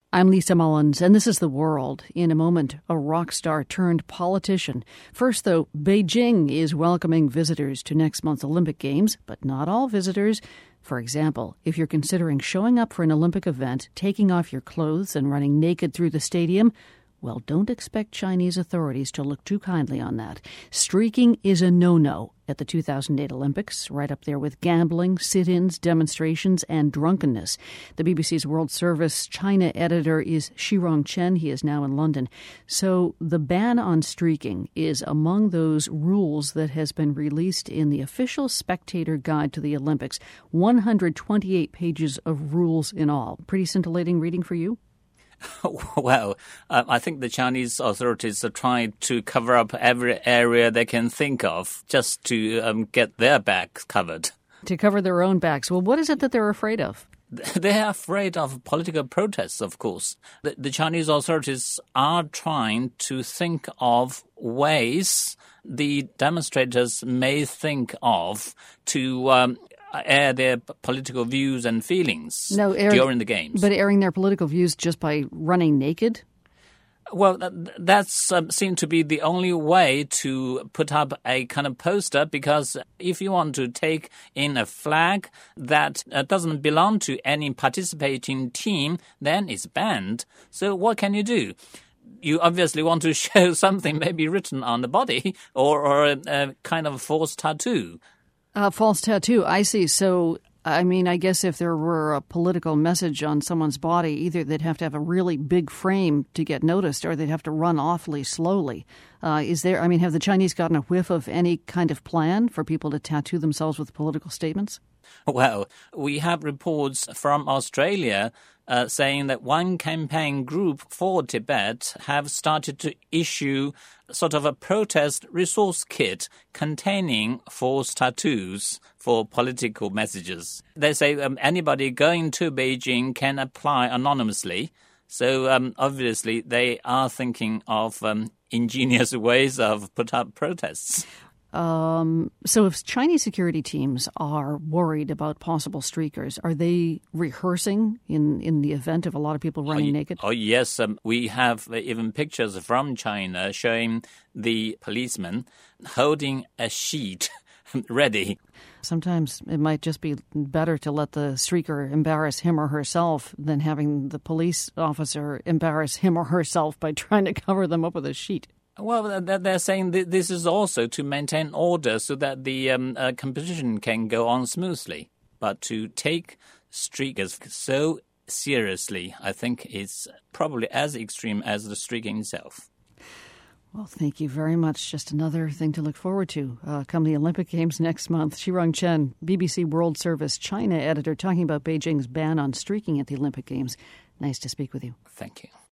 I'm Lisa Mullins, and this is The World. In a moment, a rock star turned politician. First, though, Beijing is welcoming visitors to next month's Olympic Games, but not all visitors. For example, if you're considering showing up for an Olympic event, taking off your clothes and running naked through the stadium, well, don't expect Chinese authorities to look too kindly on that. Streaking is a no-no at the 2008 Olympics, right up there with gambling, sit-ins, demonstrations, and drunkenness. The BBC's World Service China editor is Shirong Chen. He is now in London. So the ban on streaking is among those rules that has been released in the official Spectator Guide to the Olympics. 128 pages of rules in all. Pretty scintillating reading for you? Well, I think the Chinese authorities are trying to cover up every area they can think of just to get their backs covered. To cover their own backs. Well, what is it that they're afraid of? They are afraid of political protests, of course. The Chinese authorities are trying to think of ways the demonstrators may think of to air their political views and feelings during the games. But airing their political views just by running naked? Well, that's seemed to be the only way to put up a kind of poster, because if you want to take in a flag that doesn't belong to any participating team, then it's banned. So what can you do? You obviously want to show something maybe written on the body or a kind of false tattoo. False tattoo, I see. So, I mean, I guess if there were a political message on someone's body, either they'd have to have a really big frame to get noticed or they'd have to run awfully slowly. Have the Chinese gotten a whiff of any kind of plan for people to tattoo themselves with political statements? Well, we have reports from Australia saying that one campaign group for Tibet have started to issue sort of a protest resource kit containing false tattoos for political messages. They say anybody going to Beijing can apply anonymously. So obviously they are thinking of ingenious ways of put up protests. So if Chinese security teams are worried about possible streakers, are they rehearsing in the event of a lot of people running naked? Oh, yes. We have even pictures from China showing the policemen holding a sheet ready. Sometimes it might just be better to let the streaker embarrass him or herself than having the police officer embarrass him or herself by trying to cover them up with a sheet. Well, they're saying this is also to maintain order so that the competition can go on smoothly. But to take streakers so seriously, I think it's probably as extreme as the streaking itself. Well, thank you very much. Just another thing to look forward to come the Olympic Games next month. Shirong Chen, BBC World Service China editor, talking about Beijing's ban on streaking at the Olympic Games. Nice to speak with you. Thank you.